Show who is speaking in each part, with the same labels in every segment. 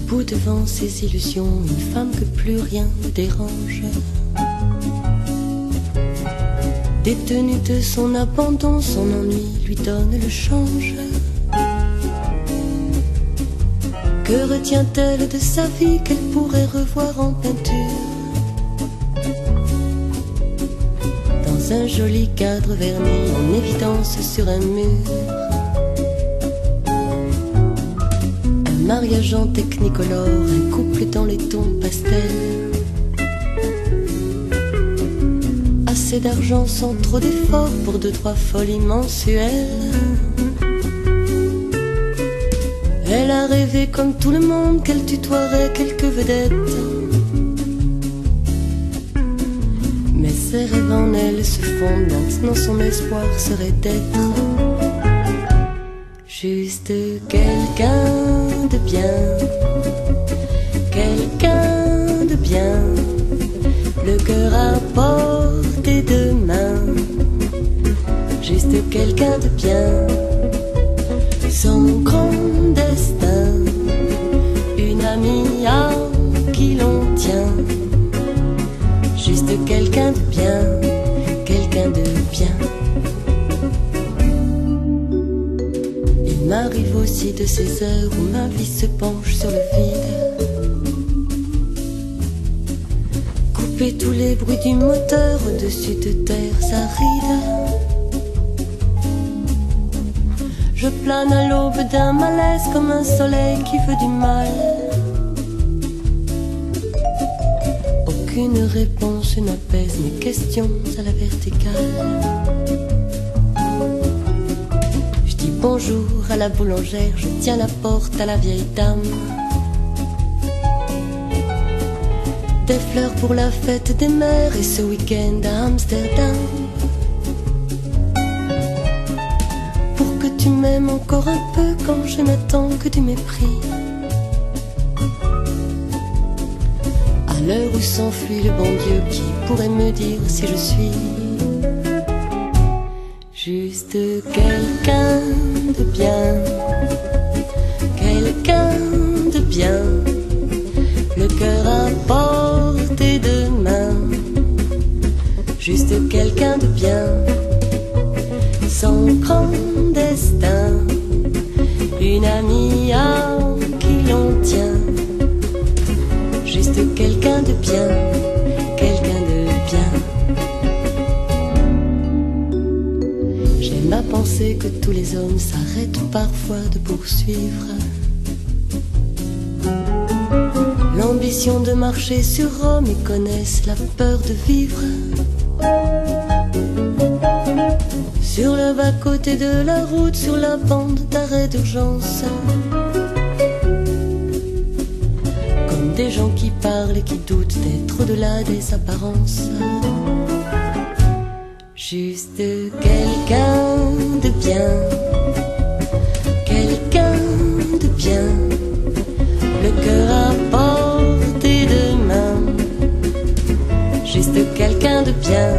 Speaker 1: Debout devant ses illusions, une femme que plus rien ne dérange. Détenue de son abandon, son ennui lui donne le change. Que retient-elle de sa vie qu'elle pourrait revoir en peinture? Dans un joli cadre verni en évidence sur un mur. Un mariage en technicolore, un couple dans les tons pastels. Assez d'argent sans trop d'efforts pour 2-3 folies mensuelles. Elle a rêvé comme tout le monde qu'elle tutoierait quelques vedettes. Mais ses rêves en elle se fondent, maintenant son espoir serait d'être juste quelqu'un de bien. Quelqu'un de bien, le cœur à portée de main. Juste quelqu'un de bien, son grand destin, une amie à qui l'on tient. Juste quelqu'un de bien, quelqu'un de bien. Il m'arrive aussi de ces heures où ma vie se penche sur le vide. Couper tous les bruits du moteur au-dessus de terres arides. Je plane à l'aube d'un malaise comme un soleil qui veut du mal. Aucune réponse n'apaise mes questions à la verticale. Je dis bonjour à la boulangère, je tiens la porte à la vieille dame. Des fleurs pour la fête des mères et ce week-end à Amsterdam. Tu m'aimes encore un peu quand je n'attends que du mépris. À l'heure où s'enfuit le bon Dieu, qui pourrait me dire si je suis juste quelqu'un de bien. Quelqu'un de bien, le cœur à portée de main. Juste quelqu'un de bien, son grand destin, une amie à qui l'on tient. Juste quelqu'un de bien, quelqu'un de bien. J'aime à penser que tous les hommes s'arrêtent parfois de poursuivre l'ambition de marcher sur Rome et connaissent la peur de vivre sur le bas-côté de la route, sur la bande d'arrêt d'urgence. Comme des gens qui parlent et qui doutent d'être au-delà des apparences. Juste quelqu'un de bien. Quelqu'un de bien, le cœur à portée de main. Juste quelqu'un de bien,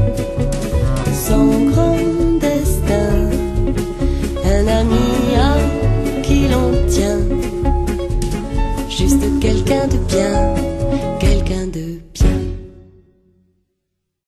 Speaker 1: son grand destin, un ami à qui l'on tient. Juste quelqu'un de bien.